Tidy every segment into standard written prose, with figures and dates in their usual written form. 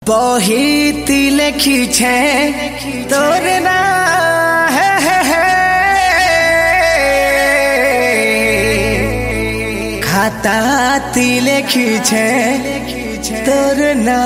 बहिती लेखी छे तोर ना खाता ती लेखी छे तोर ना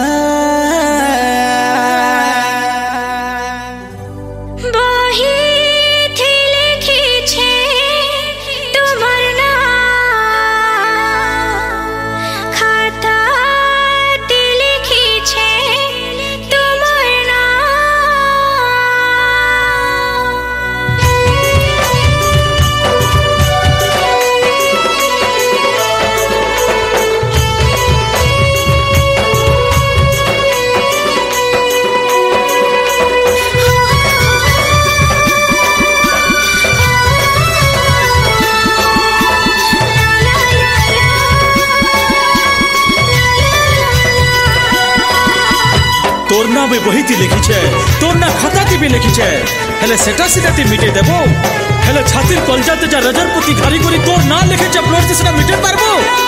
तोर ना भी बहिती लिखी छे तोर ना खाता ती भी लिखी छे हेले सेटा सीधा ती मिटे देबो हेले छातिर कलजा ते जा रजरपति घारी करी तोर ना लिखे छे ब्लड ती सेटा मिटे पारबो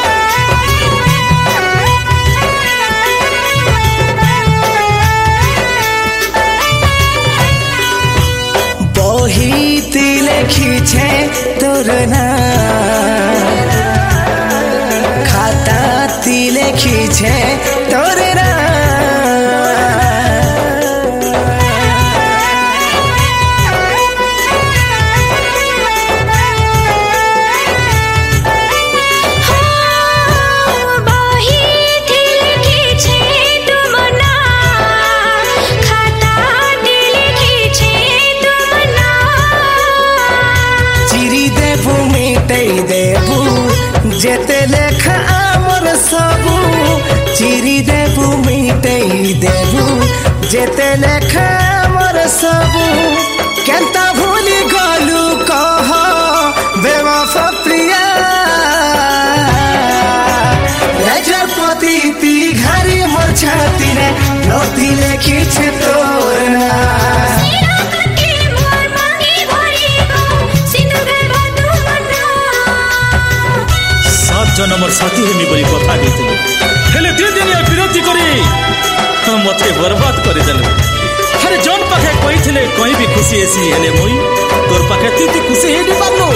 बहिती लिखी छे तोर ना खाता ती लिखी छे तोर ना जेते लेखा आमर सबू चिरी देबू मिटई देबू जेते लेखा आमर सबू केंता भूली गलू कह बेवफा प्रिया रजरपति ती घारी मोर छाती रे नोती लेखी छे तोर ना जनमर साथी हेमी बरी कथा देथिले हेले दे दिनिया विरोधी करी मते बर्बाद कर देले अरे जन पाखे कहिथिले कोई भी खुशी एसी हेले मोई तोर पाखे ती खुशी हेडी पारलो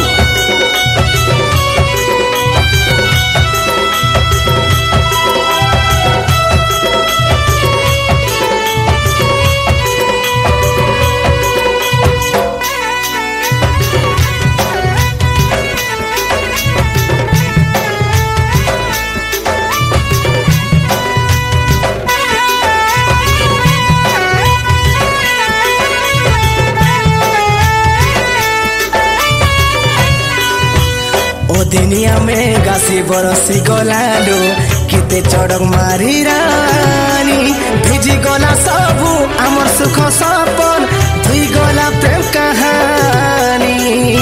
दुनिया में गासी बरसी गलालो किते चढ़क मारी रानी भिजी गला सबू आमर सुख सपन धुई गला प्रेम कहानी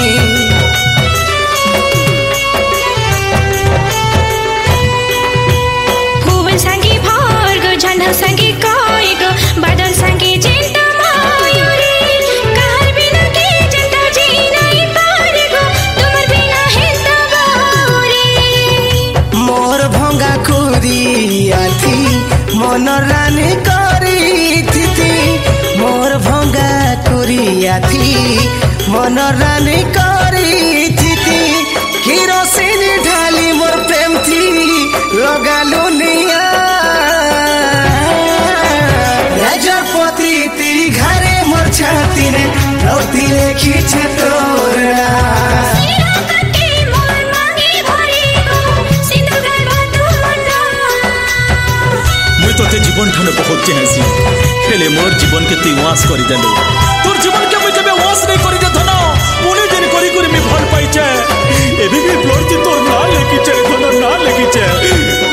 हुवन संगी भर गो झंडा संगी कोई गो बादल संगी जिंदा मायूरी कहर बिना के जिंदा जी नहीं पार गो तुमर बिना हिंदा मोर भंगा कुरिया थी मन रानी करी थी मोर भंगा कुरिया थी मन रानी करी थी किरोसिन ढाली मोर प्रेम थी लगालू निया रजरपति ती घरे मोर छाती रे नोती लेखी छे तोर ना तोते जीवन ठाने बहुत चाहसी हेले मोर जीवन के तू वास कर देलु तोर जीवन के मैं जब वास नहीं करी दे धन पुणे दिन करी करी मैं भल पाई छे एबी भी ब्लड की तोर ना लेकी छे धन ना लेकी छे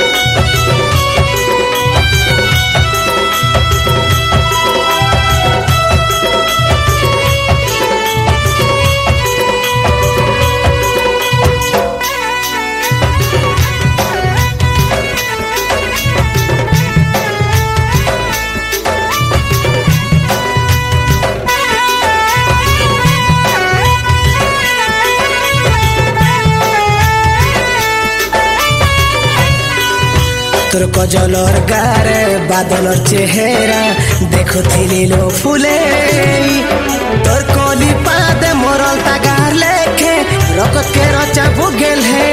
তোর কজলর গারে বাদলর চেহারা দেখুথিলি লো ফুলে তোর কলি পাদে মরল তাগার লেখে রকত কে রচা বুগেল হে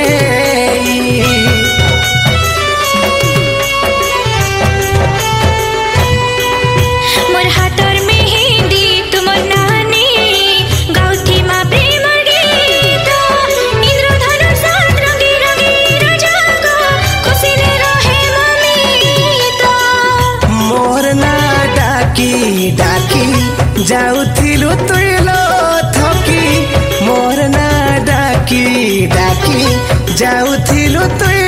मोर हाथर मेहंदी तुमर नानी गाउथी मा प्रेम गीत इंद्रधनु साथ रंगी रंगी रजाको खुशी रे रहे मम्मी तो मोर ना डाकी डाकी जाउथिलु तुइलो थकी मोर ना डाकी डाकी जाउथिलु तुइ